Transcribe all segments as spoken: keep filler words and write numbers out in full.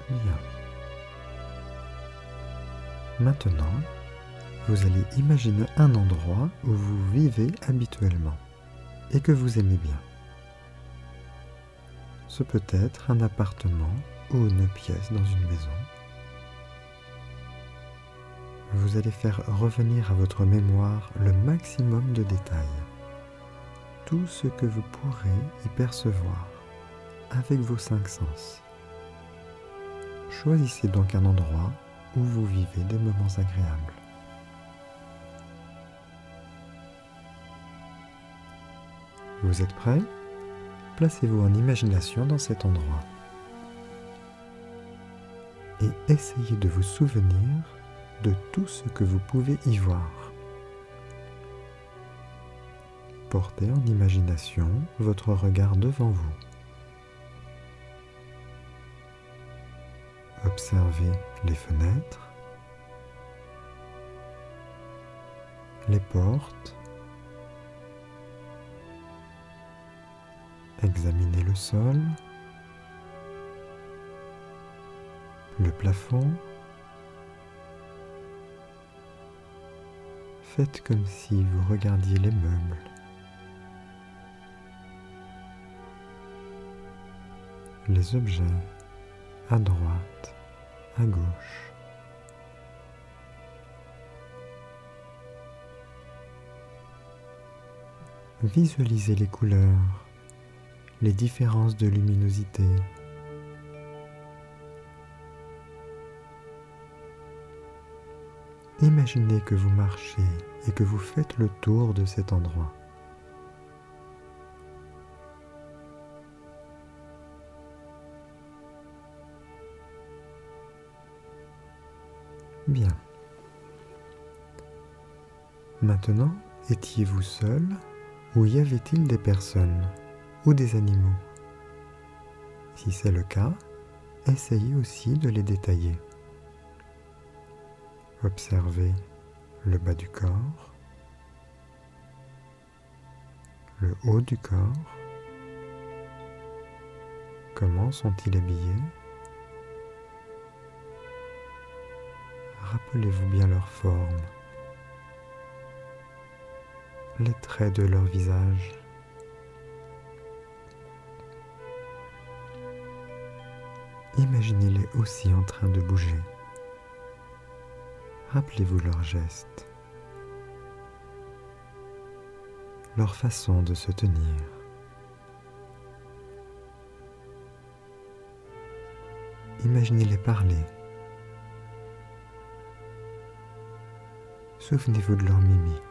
Bien. Maintenant, vous allez imaginer un endroit où vous vivez habituellement et que vous aimez bien. Ce peut être un appartement ou une pièce dans une maison. Vous allez faire revenir à votre mémoire le maximum de détails, tout ce que vous pourrez y percevoir avec vos cinq sens. Choisissez donc un endroit où vous vivez des moments agréables. Vous êtes prêts ? Placez-vous en imagination dans cet endroit et essayez de vous souvenir de tout ce que vous pouvez y voir. Portez en imagination votre regard devant vous. Observez les fenêtres, les portes, examinez le sol, le plafond. Faites comme si vous regardiez les meubles. Les objets à droite, à gauche. Visualisez les couleurs, les différences de luminosité. Imaginez que vous marchez et que vous faites le tour de cet endroit. Bien. Maintenant, étiez-vous seul ou y avait-il des personnes ou des animaux? Si c'est le cas, essayez aussi de les détailler. Observez le bas du corps, le haut du corps. Comment sont-ils habillés? Rappelez-vous bien leur forme, les traits de leur visage. Imaginez-les aussi en train de bouger. Rappelez-vous leurs gestes, leur façon de se tenir. Imaginez-les parler. Souvenez-vous de leur mimique.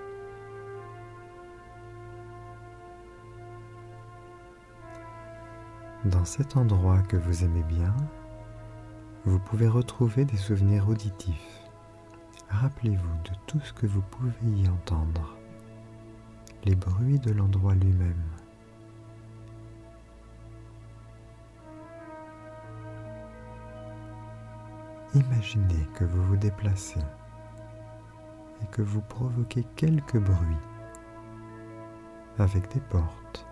Dans cet endroit que vous aimez bien, vous pouvez retrouver des souvenirs auditifs. Rappelez-vous de tout ce que vous pouvez y entendre, les bruits de l'endroit lui-même. Imaginez que vous vous déplacez et que vous provoquez quelques bruits avec des portes,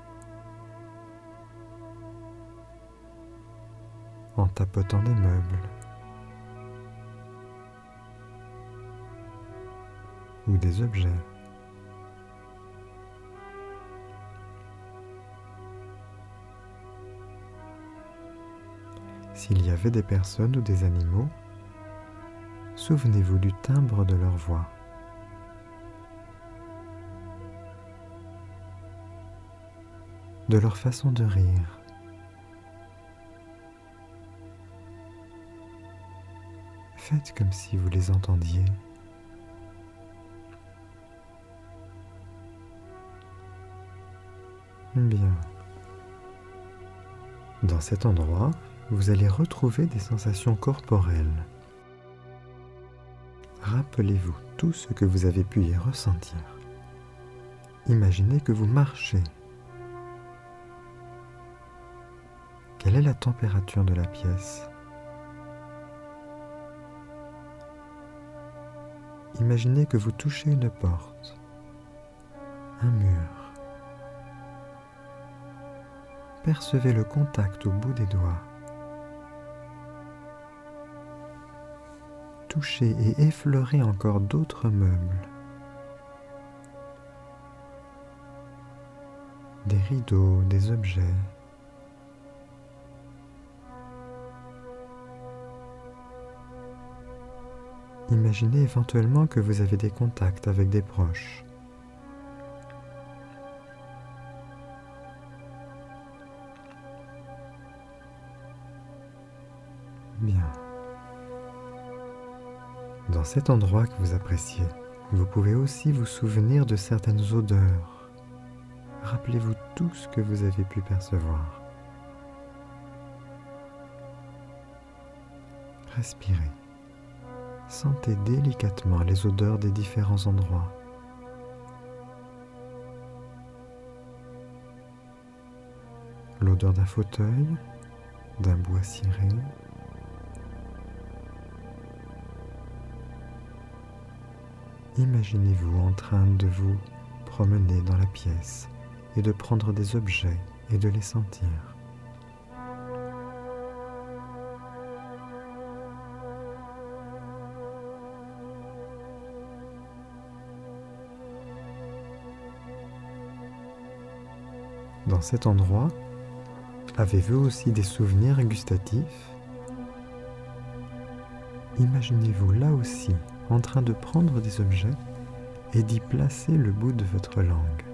en tapotant des meubles ou des objets. S'il y avait des personnes ou des animaux, souvenez-vous du timbre de leur voix. De leur façon de rire. Faites comme si vous les entendiez. Bien. Dans cet endroit, vous allez retrouver des sensations corporelles. Rappelez-vous tout ce que vous avez pu y ressentir. Imaginez que vous marchez. Quelle est la température de la pièce? Imaginez que vous touchez une porte, un mur. Percevez le contact au bout des doigts. toucher et effleurer encore d'autres meubles, des rideaux, des objets. Imaginez éventuellement que vous avez des contacts avec des proches. Bien. Dans cet endroit que vous appréciez, vous pouvez aussi vous souvenir de certaines odeurs. Rappelez-vous tout ce que vous avez pu percevoir. Respirez. Sentez délicatement les odeurs des différents endroits. L'odeur d'un fauteuil, d'un bois ciré. Imaginez-vous en train de vous promener dans la pièce et de prendre des objets et de les sentir. Dans cet endroit, avez-vous aussi des souvenirs gustatifs? Imaginez-vous là aussi en train de prendre des objets et d'y placer le bout de votre langue.